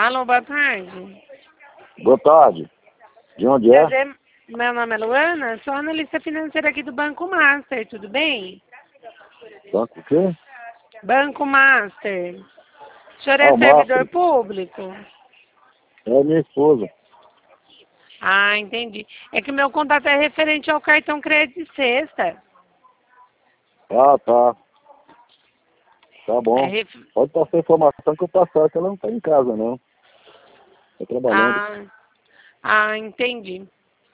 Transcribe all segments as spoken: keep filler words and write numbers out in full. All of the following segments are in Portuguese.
Alô, boa tarde. Boa tarde. De onde é? Prazer, meu nome é Luana, sou analista financeira aqui do Banco Master, tudo bem? Banco o quê? Banco Master. O senhor Ah, é o servidor Master. público? É minha esposa. Ah, entendi. É que o meu contato é referente ao cartão crédito sexta. Ah, tá. Tá É bom. ref... Pode passar a informação que eu passar, que ela não tá em casa, não. Tá trabalhando. Ah, ah, entendi.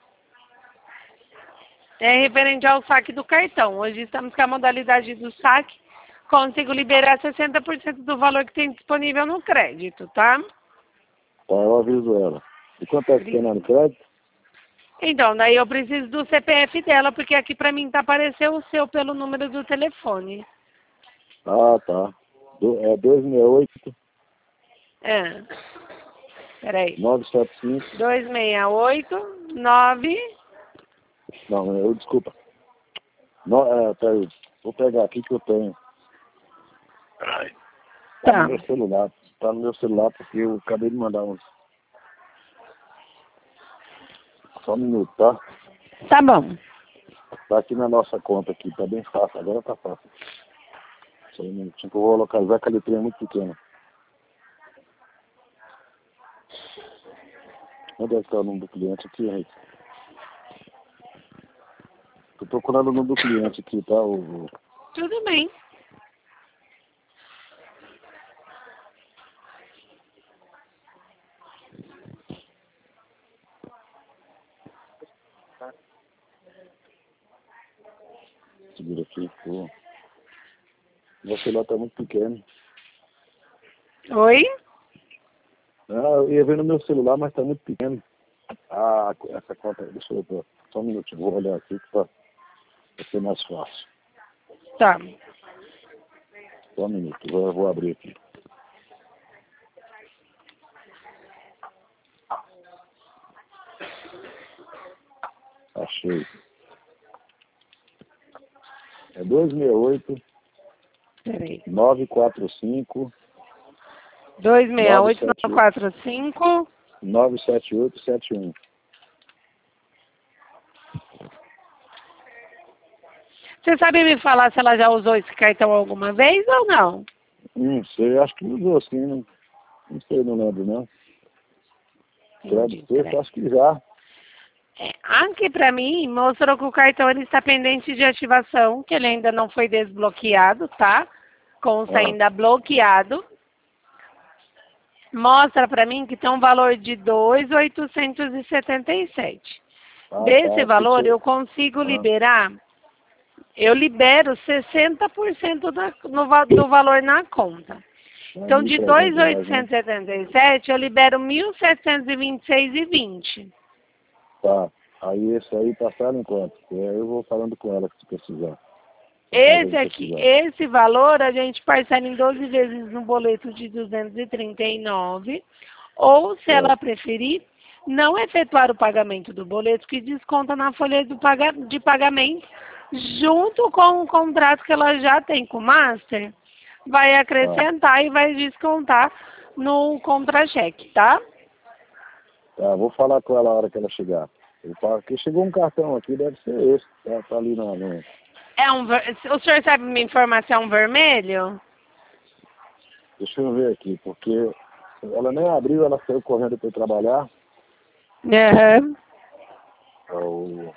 É referente ao saque do cartão. Hoje estamos com a modalidade do saque. Consigo liberar sessenta por cento do valor que tem disponível no crédito, tá? Tá, eu aviso ela. E quanto é que tem lá no crédito? Então, daí eu preciso do C P F dela, porque aqui pra mim tá aparecendo o seu pelo número do telefone. Ah, tá. Do, é dois seis oito, É. Peraí. nove sete cinco. dois seis oito, nove... Não, eu, desculpa. No, é, peraí. Vou pegar aqui que eu tenho. Ai, tá Tá. no meu celular. Tá no meu celular porque eu acabei de mandar uns. Só um minuto, tá? Tá bom. Tá aqui na nossa conta aqui, tá bem fácil, agora tá fácil. Só um minutinho que eu vou localizar, que a letrinha é muito pequena. Onde é que tá o nome do cliente aqui, Henrique? Tô procurando o nome do cliente aqui, tá? O, o... Tudo bem. Segura aqui, pô. Meu celular tá muito pequeno. Oi? Ah, eu ia ver no meu celular, mas tá muito pequeno. Ah, essa conta, deixa eu ver. Só um minutinho, vou olhar aqui que tá, vai ser mais fácil. Tá. Só um minuto, eu vou, eu vou abrir aqui. Achei. É dois seis oito, Peraí. nove quatro cinco, dois seis nove oito, sete nove quatro cinco. nove sete oito sete um. Você sabe me falar se ela já usou esse cartão alguma vez ou não? Não sei, acho que usou assim, não, não sei, não lembro não. Entendi. Crédito sexta, Peraí. acho que já. É, aqui pra mim mostrou que o cartão ele está pendente de ativação, que ele ainda não foi desbloqueado, tá? Consta Ah, ainda bloqueado. Mostra pra mim que tem um valor de dois mil oitocentos e setenta e sete. ah Desse tá, valor porque... eu consigo Ah, liberar, eu libero sessenta por cento da, no, va- do valor na conta. é Então mil e de trezentos dois mil reais, né? oitocentos e setenta e sete eu libero mil setecentos e vinte e seis e vinte. Tá, aí esse aí passaram enquanto? Eu vou falando com ela se precisar. Esse aqui, esse valor a gente parcela em doze vezes no boleto de duzentos e trinta e nove, ou se ela Certo. preferir, não efetuar o pagamento do boleto, que desconta na folha do paga, de pagamento, junto com o contrato que ela já tem com o Master, vai Tá, acrescentar e vai descontar no contra-cheque, tá? tá, vou falar com ela a hora que ela chegar. Eu falo que chegou um cartão aqui, deve ser esse, tá, tá ali na... No... É um, ver- o senhor sabe me informar se é um vermelho? Deixa eu ver aqui, porque ela nem abriu, ela saiu correndo para trabalhar. Aham. É, o...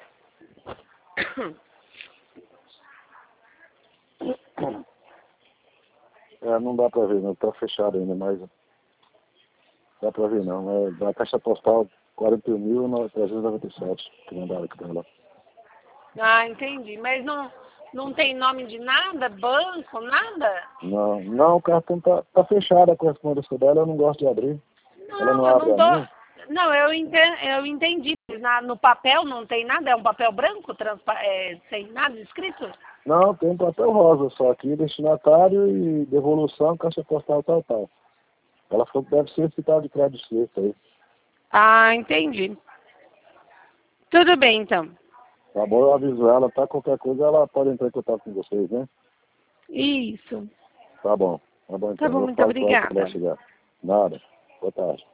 é, não dá pra ver, não, tá fechado ainda, mas dá pra ver não. É da caixa postal quarenta e um mil trezentos e noventa e sete, que mandaram aqui pra lá. Ah, entendi. Mas não, não tem nome de nada? Banco, nada? Não, não, o cartão tá, tá fechado, a correspondência dela, eu não gosto de abrir. Ela Não, não eu abre não a tô. minha? Não, eu entendi. Eu entendi. Na, no papel não tem nada? É um papel branco, transpa, é, sem nada escrito? Não, tem um papel rosa só aqui, destinatário e devolução, caixa postal tal, tal. Ela falou que deve ser esse tal de crédito sexta aí. Ah, entendi. Tudo bem, então. Tá bom, eu aviso ela, tá? Qualquer coisa ela pode entrar em contato com vocês, né? Isso. Tá bom, tá bom Tá então. Eu bom, vou muito falar com ela quando ela obrigada. chegar. Nada. Boa tarde.